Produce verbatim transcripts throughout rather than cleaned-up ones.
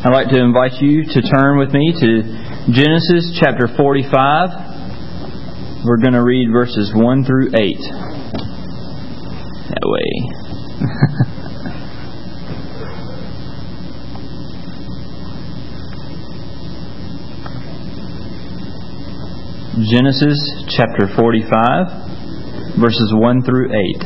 I'd like to invite you to turn with me to Genesis chapter forty-five. We're going to read verses one through eight. That way. Genesis chapter forty-five, verses one through eight.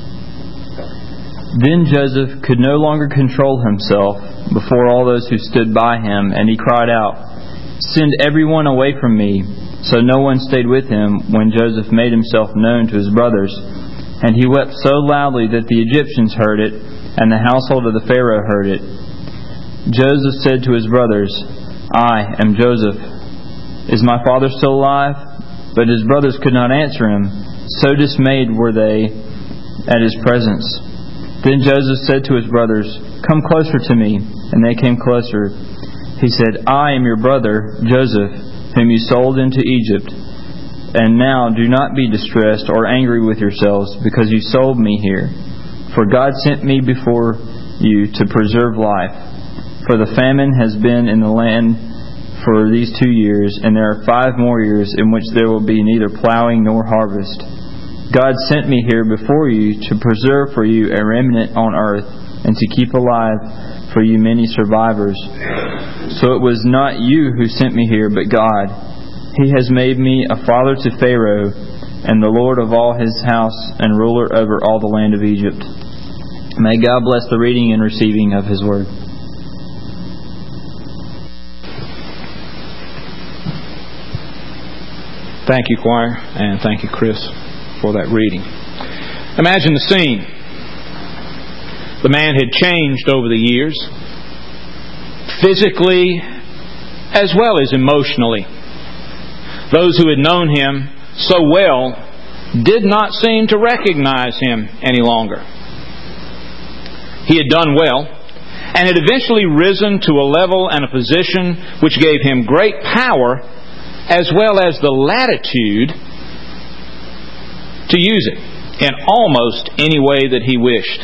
Then Joseph could no longer control himself before all those who stood by him, and he cried out, "Send everyone away from me." So no one stayed with him when Joseph made himself known to his brothers. And he wept so loudly that the Egyptians heard it, and the household of the Pharaoh heard it. Joseph said to his brothers, "I am Joseph. Is my father still alive?" But his brothers could not answer him. So dismayed were they at his presence. Then Joseph said to his brothers, "Come closer to me." And they came closer. He said, "I am your brother, Joseph, whom you sold into Egypt. And now do not be distressed or angry with yourselves because you sold me here. For God sent me before you to preserve life. For the famine has been in the land for these two years, and there are five more years in which there will be neither plowing nor harvest. God sent me here before you to preserve for you a remnant on earth and to keep alive for you many survivors. So it was not you who sent me here, but God. He has made me a father to Pharaoh and the Lord of all his house and ruler over all the land of Egypt." May God bless the reading and receiving of His Word. Thank you, choir, and thank you, Chris, for that reading. Imagine the scene. The man had changed over the years, physically as well as emotionally. Those who had known him so well did not seem to recognize him any longer. He had done well and had eventually risen to a level and a position which gave him great power as well as the latitude to use it in almost any way that he wished.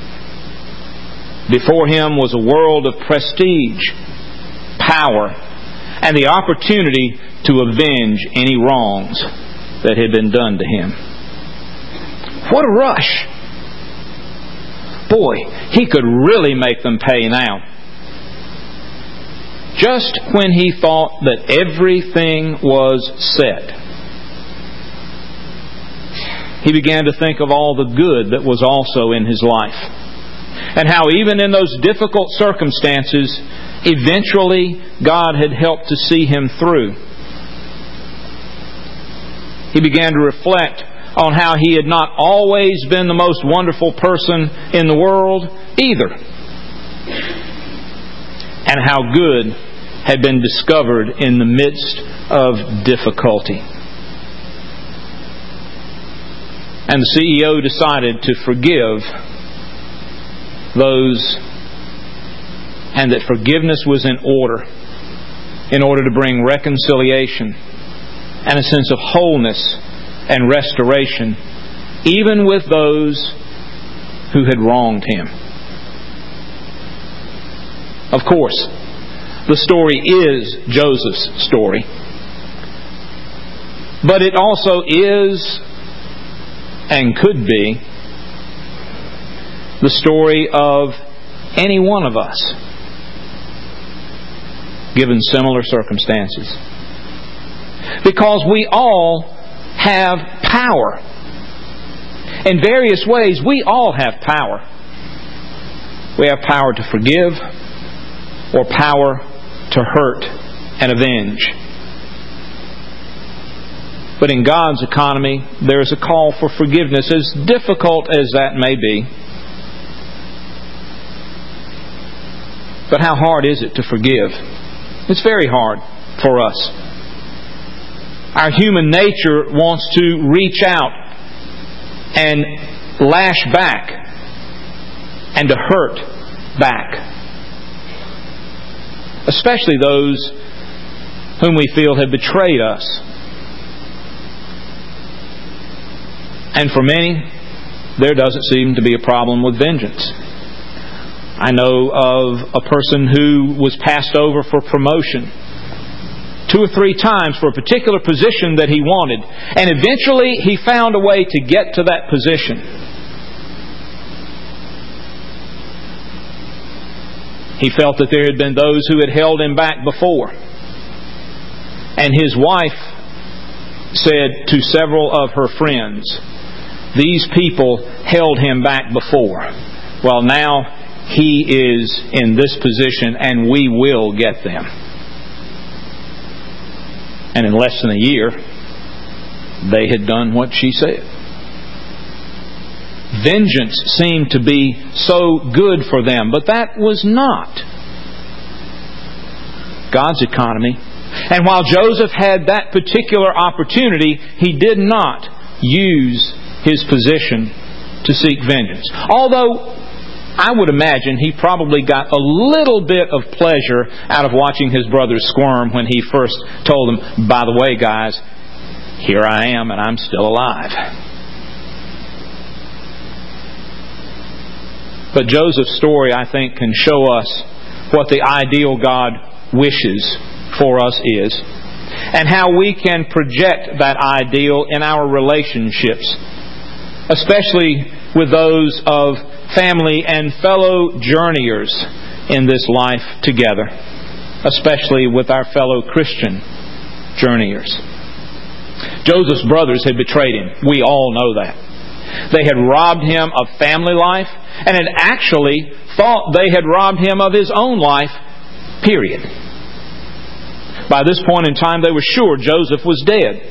Before him was a world of prestige, power, and the opportunity to avenge any wrongs that had been done to him. What a rush! Boy, he could really make them pay now. Just when he thought that everything was set, he began to think of all the good that was also in his life. And how even in those difficult circumstances, eventually God had helped to see him through. He began to reflect on how he had not always been the most wonderful person in the world either. And how good had been discovered in the midst of difficulty. And the C E O decided to forgive those, and that forgiveness was in order, in order to bring reconciliation and a sense of wholeness and restoration, even with those who had wronged him. Of course, the story is Joseph's story, but it also is, and could be, the story of any one of us, given similar circumstances. Because we all have power. In various ways, we all have power. We have power to forgive or power to hurt and avenge. But in God's economy, there is a call for forgiveness, as difficult as that may be. But how hard is it to forgive? It's very hard for us. Our human nature wants to reach out and lash back and to hurt back. Especially those whom we feel have betrayed us. And for many, there doesn't seem to be a problem with vengeance. I know of a person who was passed over for promotion two or three times for a particular position that he wanted. And eventually he found a way to get to that position. He felt that there had been those who had held him back before. And his wife said to several of her friends, "These people held him back before. Well, now he is in this position and we will get them." And in less than a year, they had done what she said. Vengeance seemed to be so good for them, but that was not God's economy. And while Joseph had that particular opportunity, he did not use his position to seek vengeance. Although I would imagine he probably got a little bit of pleasure out of watching his brothers squirm when he first told them, "By the way, guys, here I am and I'm still alive." But Joseph's story, I think, can show us what the ideal God wishes for us is, and how we can project that ideal in our relationships, especially with those of family and fellow journeyers in this life together, especially with our fellow Christian journeyers. Joseph's brothers had betrayed him. We all know that. They had robbed him of family life and had actually thought they had robbed him of his own life, period. By this point in time, they were sure Joseph was dead.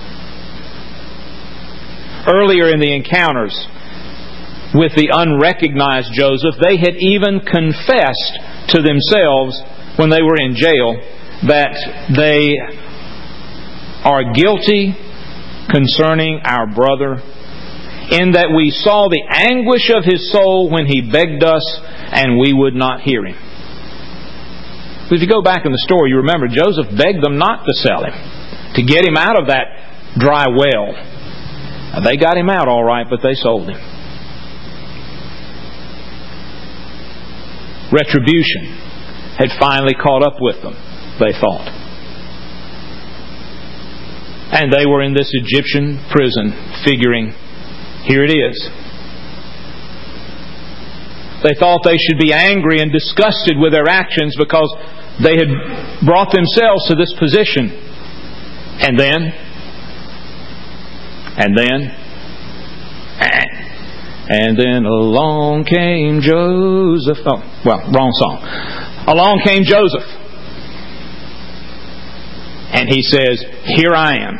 Earlier in the encounters with the unrecognized Joseph, they had even confessed to themselves when they were in jail that they are guilty concerning our brother, in that we saw the anguish of his soul when he begged us and we would not hear him. If you go back in the story, you remember Joseph begged them not to sell him, to get him out of that dry well. Now, they got him out all right, but they sold him. Retribution had finally caught up with them, they thought. And they were in this Egyptian prison, figuring, here it is. They thought they should be angry and disgusted with their actions because they had brought themselves to this position. And then, and then, and then along came Joseph. Oh, well, wrong song. Along came Joseph. And he says, "Here I am."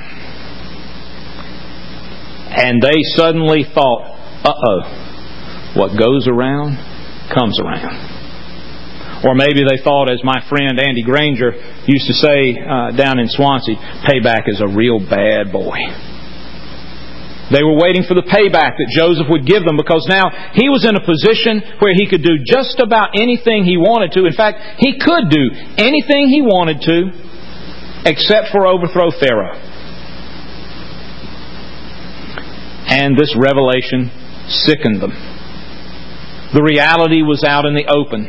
And they suddenly thought, uh-oh, what goes around comes around. Or maybe they thought, as my friend Andy Granger used to say uh, down in Swansea, payback is a real bad boy. They were waiting for the payback that Joseph would give them, because now he was in a position where he could do just about anything he wanted to. In fact, he could do anything he wanted to except for overthrow Pharaoh. And this revelation sickened them. The reality was out in the open.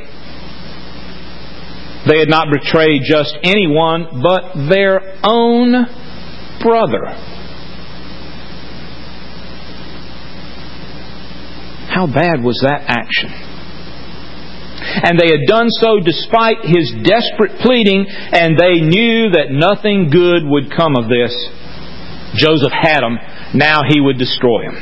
They had not betrayed just anyone, but their own brother. How bad was that action? And they had done so despite his desperate pleading, and they knew that nothing good would come of this. Joseph had them. Now he would destroy them.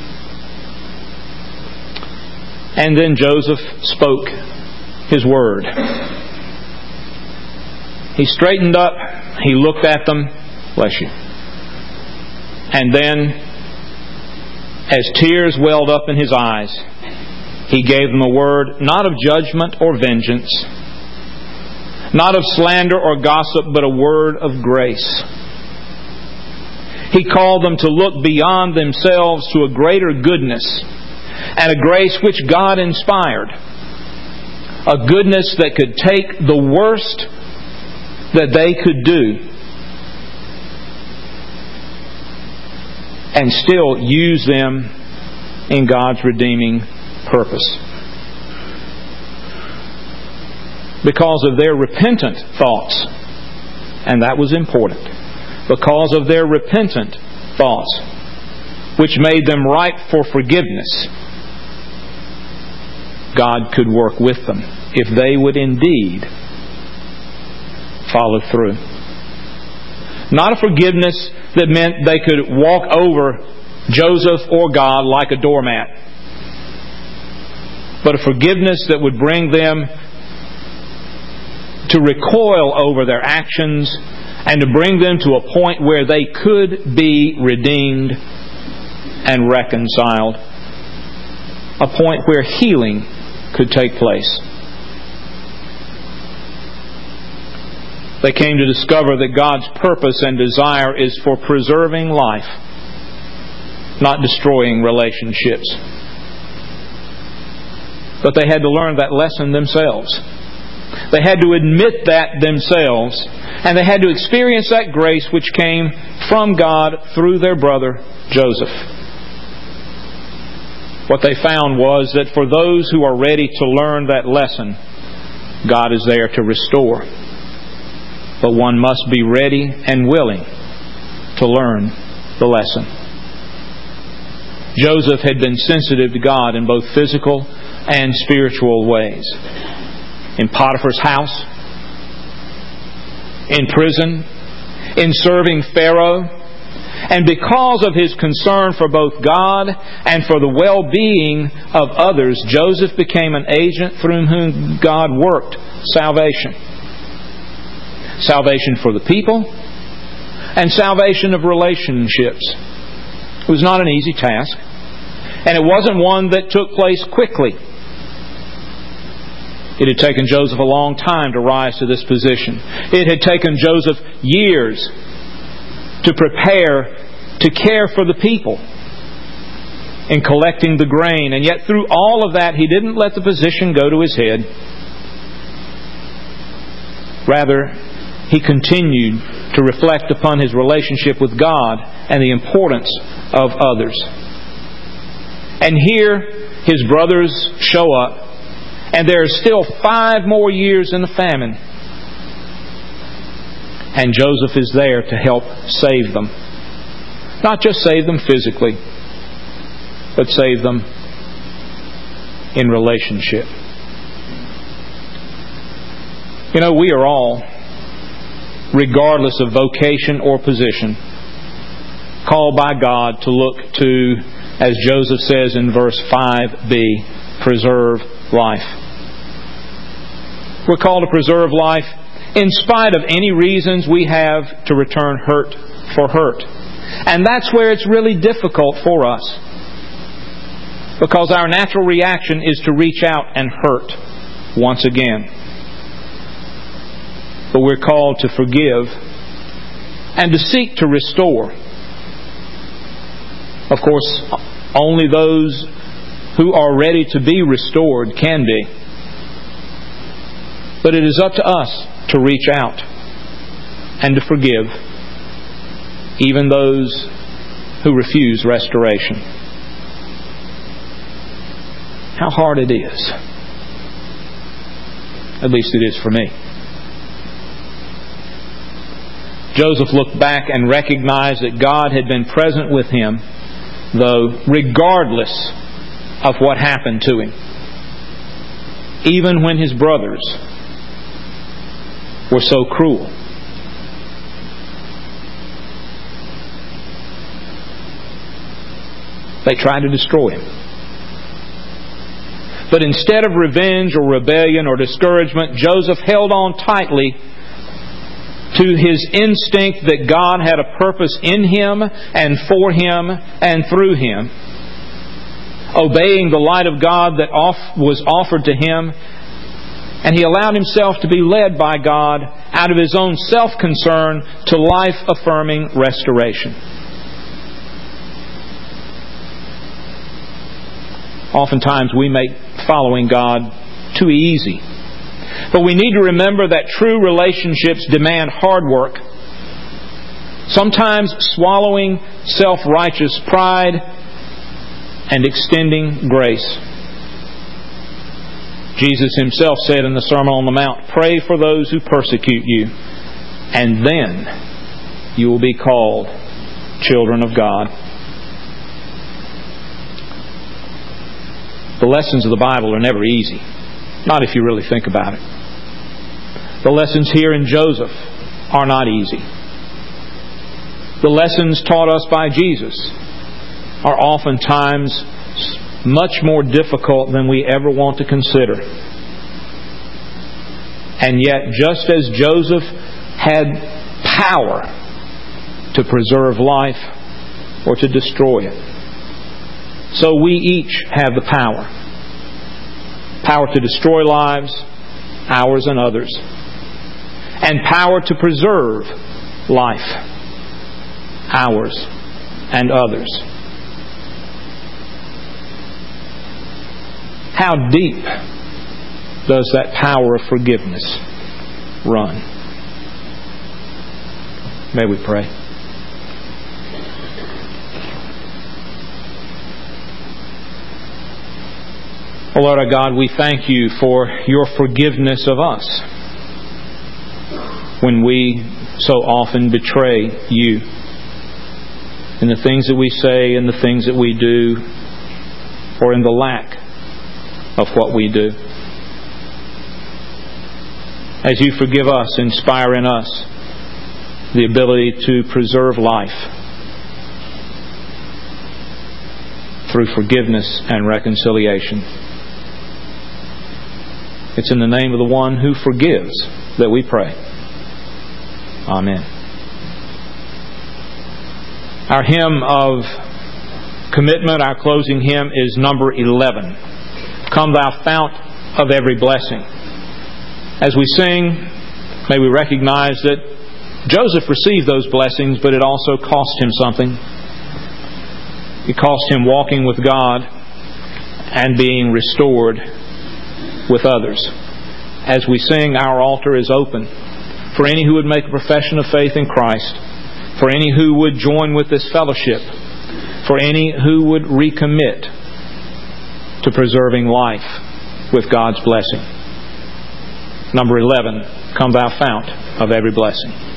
And then Joseph spoke his word. He straightened up. He looked at them. Bless you. And then, as tears welled up in his eyes, he gave them a word not of judgment or vengeance, not of slander or gossip, but a word of grace. He called them to look beyond themselves to a greater goodness and a grace which God inspired. A goodness that could take the worst that they could do and still use them in God's redeeming purpose. because of their repentant thoughts. And that was important. Because of their repentant thoughts, which made them ripe for forgiveness, God could work with them if they would indeed follow through. Not a forgiveness that meant they could walk over Joseph or God like a doormat, but a forgiveness that would bring them to recoil over their actions and to bring them to a point where they could be redeemed and reconciled. A point where healing could take place. They came to discover that God's purpose and desire is for preserving life, not destroying relationships. But they had to learn that lesson themselves. They had to admit that themselves, and they had to experience that grace which came from God through their brother Joseph. What they found was that for those who are ready to learn that lesson, God is there to restore. But one must be ready and willing to learn the lesson. Joseph had been sensitive to God in both physical and spiritual ways. In Potiphar's house, in prison, in serving Pharaoh. And because of his concern for both God and for the well-being of others, Joseph became an agent through whom God worked salvation. Salvation for the people and salvation of relationships. It was not an easy task, and it wasn't one that took place quickly. It had taken Joseph a long time to rise to this position. It had taken Joseph years to prepare to care for the people in collecting the grain. And yet through all of that, he didn't let the position go to his head. Rather, he continued to reflect upon his relationship with God and the importance of others. And here, his brothers show up, and there are still five more years in the famine. And Joseph is there to help save them. Not just save them physically, but save them in relationship. You know, we are all, regardless of vocation or position, called by God to look to, as Joseph says in verse five b, preserve life. We're called to preserve life in spite of any reasons we have to return hurt for hurt. And that's where it's really difficult for us. Because our natural reaction is to reach out and hurt once again. But we're called to forgive and to seek to restore. Of course, only those who are ready to be restored can be. But it is up to us to reach out and to forgive even those who refuse restoration. How hard it is. At least it is for me. Joseph looked back and recognized that God had been present with him, though, regardless of what happened to him. Even when his brothers were so cruel. They tried to destroy him. But instead of revenge or rebellion or discouragement, Joseph held on tightly to his instinct that God had a purpose in him and for him and through him. Obeying the light of God that was offered to him, and he allowed himself to be led by God out of his own self-concern to life-affirming restoration. Oftentimes we make following God too easy. But we need to remember that true relationships demand hard work. Sometimes swallowing self-righteous pride and extending grace. Jesus Himself said in the Sermon on the Mount, "Pray for those who persecute you, and then you will be called children of God." The lessons of the Bible are never easy. Not if you really think about it. The lessons here in Joseph are not easy. The lessons taught us by Jesus are oftentimes much more difficult than we ever want to consider. And yet, just as Joseph had power to preserve life or to destroy it, so we each have the power. Power to destroy lives, ours and others. And power to preserve life, ours and others. How deep does that power of forgiveness run? May we pray. Oh Lord our God, we thank You for Your forgiveness of us when we so often betray You in the things that we say and the things that we do, or in the lack of what we do. As You forgive us, inspire in us the ability to preserve life through forgiveness and reconciliation. It's in the name of the One who forgives that we pray. Amen. Our hymn of commitment, our closing hymn, is number eleven. "Come Thou Fount of Every Blessing." As we sing, may we recognize that Joseph received those blessings, but it also cost him something. It cost him walking with God and being restored with others. As we sing, our altar is open for any who would make a profession of faith in Christ, for any who would join with this fellowship, for any who would recommit to preserving life with God's blessing. Number eleven, "Come Thou Fount of Every Blessing."